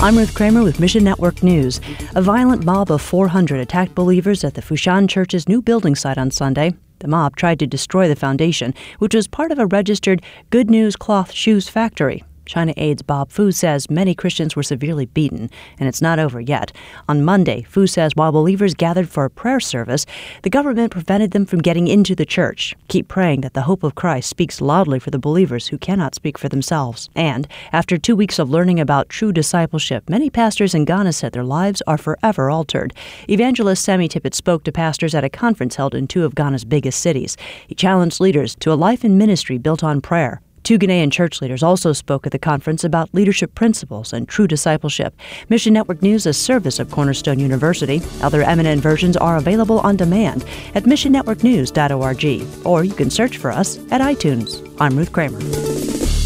I'm Ruth Kramer with Mission Network News. A violent mob of 400 attacked believers at the Fushan Church's new building site on Sunday. The mob tried to destroy the foundation, which was part of a registered Good News Cloth Shoes factory. China Aid's Bob Fu says many Christians were severely beaten, and it's not over yet. On Monday, Fu says while believers gathered for a prayer service, the government prevented them from getting into the church. Keep praying that the hope of Christ speaks loudly for the believers who cannot speak for themselves. And after 2 weeks of learning about true discipleship, many pastors in Ghana said their lives are forever altered. Evangelist Sammy Tippett spoke to pastors at a conference held in two of Ghana's biggest cities. He challenged leaders to a life in ministry built on prayer. Two Ghanaian church leaders also spoke at the conference about leadership principles and true discipleship. Mission Network News is a service of Cornerstone University. Other M&N versions are available on demand at missionnetworknews.org, or you can search for us at iTunes. I'm Ruth Kramer.